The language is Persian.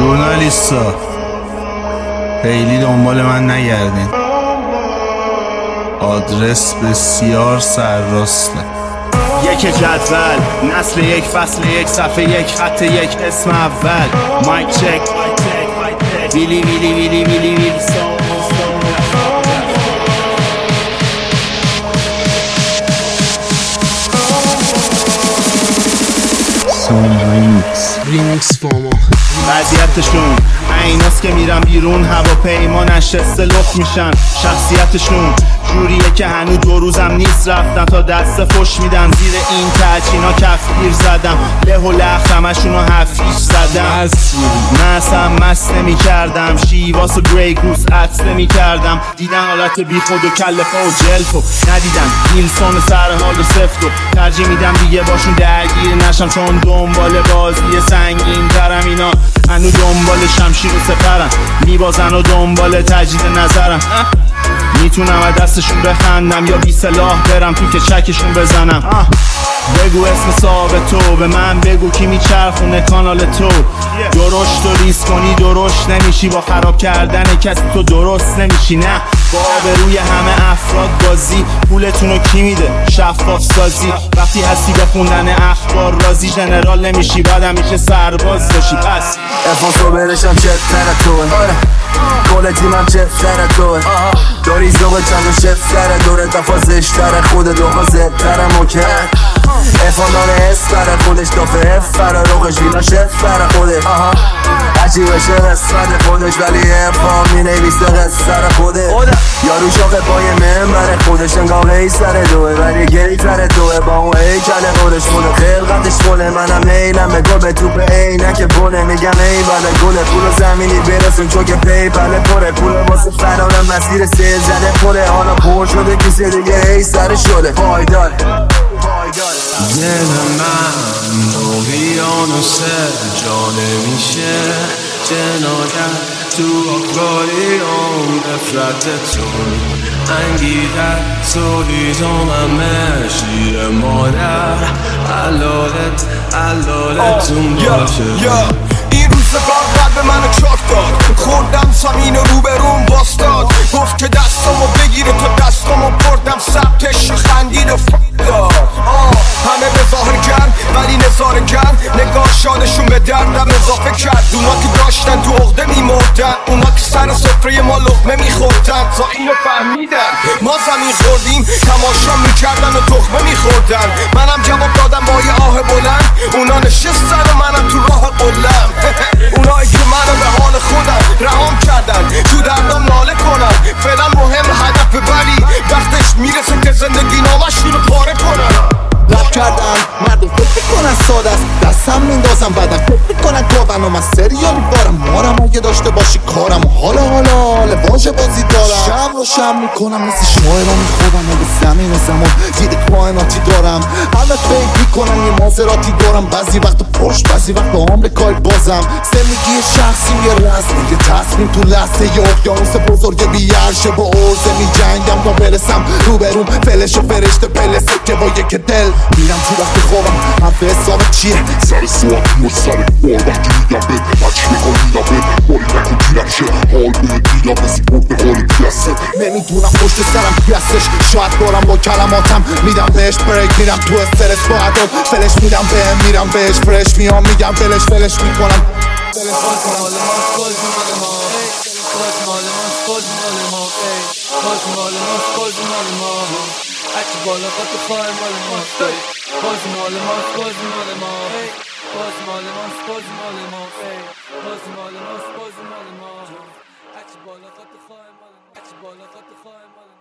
ژورنالیستا خیلی دنبال من نگردین، آدرس بسیار سرراسته. یک جدول، نسل یک، فصل یک، صفحه یک، خط یک، اسم اول. مایک چک، ویلی ویلی ویلی ویلی ویلی ریمیکس فاما. وضعیتشون ایناست که میرن بیرون، هواپیما نشسته لخ میشن. شخصیتشون جوریه که هنو 2 روزم نیست رفتن تا دست فش میدن. زیر این تچینا کفگیر زدم، له و لخت همشونو هفیش زدم. من اصلا مست نمی کردم، شیواس و گری گوس عطس نمی کردم. دیدن حالت بی خود و کلفه و جلفو، ندیدن نیلسون و سر حال و سفت. و ترجیح میدم دیگه باشون درگیر نشم، چون دنبال بازی سنگین ترم. اینا هنو دنبال شمشیر و سپرن، میبازن و دنبال تجدید نظرم. میتونم از دستشون بخندم یا بی سلاح برم تو که چکشون بزنم. بگو اسم صاحب تو، به من بگو کی میچرخونه کانال تو. درشت و ریس کنی درشت نمیشی، با خراب کردن کسی تو درست نمیشی. نه با آبروی همه افراد بازی، پولتونو کی میده شفاف سازی. وقتی هستی به خوندن اخبار راضی، ژنرال نمیشی بعد همیشه سرباز باشی. پس افاسو برشم چفتر توه، کل تیمم چفتر توه. داری زوغ چند و شفتره، دور دفا زشتره، خود دوخا زبتره مکر. افانان اسفره، خودش دافه افره، روغش وینا شفره خوده. عجیبشه قسمت خودش ولی افان می نویسته قصر خوده. یارو شاقه پای منبره، خودش انگاه قیصره دوه ولی گیتره دوه. با اون هیکل خودش موده، خلقتش موله. منم میلم به گل به توپ عینک بونه، میگم ای بله گله. پول زمینی برسون چون که پی پله پره، پول واسه فرارم مسیر سیل زده پره. حالا پر شده کسی دیگه ای سر شده پایدار. دل من اقیانوسه جانه میشه جنایت تو آقایی نفرتتون. انگیدت سولیدم همه شیر مادر، علالتون باشه. این روزگار قلب منو چاک داد، خوردم زمین و روبروم باستاد. گفت که دستامو بگیره تا دستامو بردم سبتش خندید و داد. همه به ظاهر کرد ولی نظاره کرد، نگاه شادشون به دردم اضافه کرد. اونا که داشتن تو عقده میمردن، اونا که سر سفره ما لقمه میخوردن. تا اینو فهمیدن ما زمین خوردیم، تماشا میکردن و تخمه میخوردن. منم جواب دادم با یه آه بلند، اونا نشستن و منم تو راه قلم. اونایی که منو به حال خودم رهام کردن، تو دردم ناله کنن. فعلا مهم هدف، ولی وقتش میرسه که زندگی نامشون رو پاره کنن. رپ کردن مردم فکر کنن ساده است، دستم میندازم بعدم فکر کنن گاون و من سریا میبارم. مارم اگه داشته باشی کارم و حالا واژه بازی دارم. شم رو شم میکنم مثل شاعران میخورم و به زمین زمان دید کائناتی دارم. حالت بیت میکنم یه مازراتی دارم، بعضی وقت پشت بعضی وقت آمریکای بازم. زندگی شخصی یه رسم، یه تصمیم تو لحظه یه اقیانوس بزرگ بیارشه. با عرضه میجنگم تا برسم روبروم، فلش و فرشته پلسه که با یک دل میرم تو وقت خوابم. حرف حساب چیه؟ سر سوال و سر بار وقتی میگم به بچه بگانیدم به باری نکن دیرم شه. حال به دیدم مثل برد حال پیسته. نمیدونم پشت سرم کی هستش، شاید دارم با کلماتم میدم بهش بریک. میرم تو استرس با عداد فلش میدم بهم، میرم بهش فرش میام میگم فلش میکنم. اچ بالا خط خواهر مال ماست، باز مال ماست، باز مال ماست، باز مال ماست، باز مال ماست، باز مال ماست، باز مال ماست. اچ بالا خط خواهر مال، اچ بالا خط خواهر مال.